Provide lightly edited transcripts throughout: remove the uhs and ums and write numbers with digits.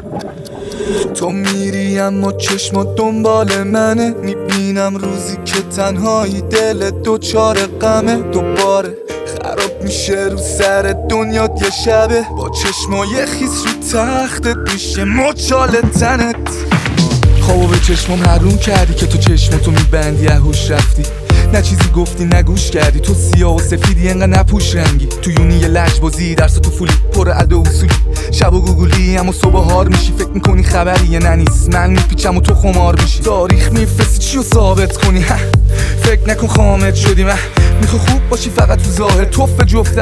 تو میری اما چشمات دنبال منه، میبینم روزی که تنهایی دل دوچار غمه. دوباره خراب میشه رو سر دنیات یه شبه، با چشمای خیس رو تختت میشه مچال تنت. خوابو به چشمام حروم کردی که تو چشماتو میبندی اهوش رفتی، نه چیزی گفتی نه گوش کردی. تو سیاه و سفیدی انقدر نپوش رنگی، تو یونی یه لجبازی درس تو فولی پر ادا و اصولی. شب و گوگلی اما صبح هار میشی، فکر میکنی خبری یه ننیست. من میپیچم و تو خمار میشی، تاریخ میفرستی چی رو ثابت کنی. فکر نکن خامت شدی، من میخوا خوب باشی فقط تو ظاهر. توف جفت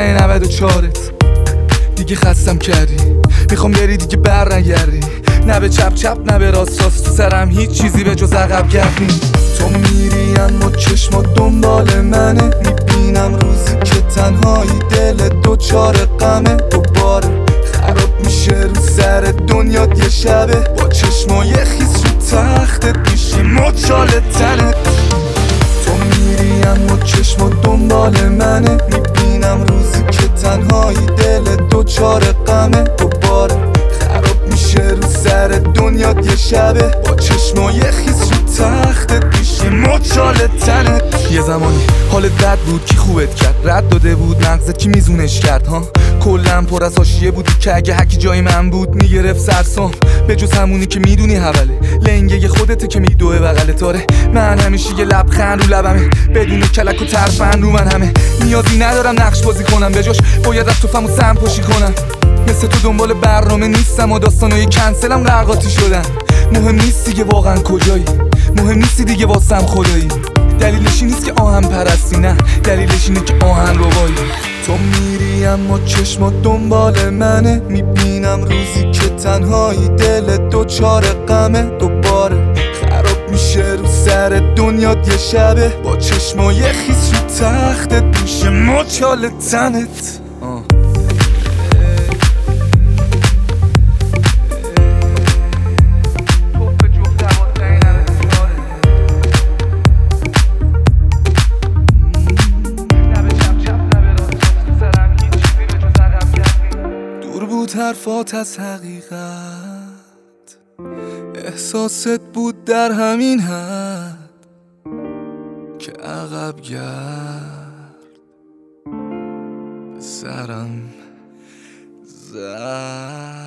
12-94 دیگه خستم کردی، میخوام بری دیگه بر نگردی. نه به چپ چپ نه به راست راست، تو سرم هیچ چیزی به جز عقب گردی. تو میری اما چشمات دنبال منه، میبینم روزی که تنهایی دل دوچار غمه. دوباره خراب میشه رو سر دنیات یه شبه، با چشمای خیس رو تختت میشی مچال تنت. تو میری اما چشمات دنبال منه، میبینم روزی که تنهایی دل دوچار غمه. دوباره خراب میشه رو سر دنیات یه شبه، با چشمای خیس رو تختت میشی مچال تنت. یه زمانی حالت بد بود کی خوبت کرد، رد داده بود مغزت کی میزونش کرد ها. کلم پر از حاشیه بودی که اگه حکی جای من بود میگرفت سرسام. به جز همونی که میدونی حوله لنگه خودته که میدوه بغلت. آره من همیشه یه لبخند رو لبمه، بدون کلک و ترفند رو من همه. نیازی ندارم نقش بازی کنم، به جاش باید از توفم و سم پاشی کنم. مثل تو دنبال برنامه نیستم و داستانای کنسلم غرقاتی شدن. مهم نیست دیگه واقعا کجایی، مهم نیستی دیگه واسم خدایی. دلیلش نیست که آهن پرستی، نه دلیلش اینه که آهن روایی. تو میری اما چشمات دنبال منه، میبینم روزی که تنهایی دل دوچار غمه. دوباره خراب میشه رو سر دنیات یه شبه، با چشمای خیس رو تختت میشه مچال تنت. حرفات از حقیقت، احساست بود در همین حد که عقب گرد به سرم زد.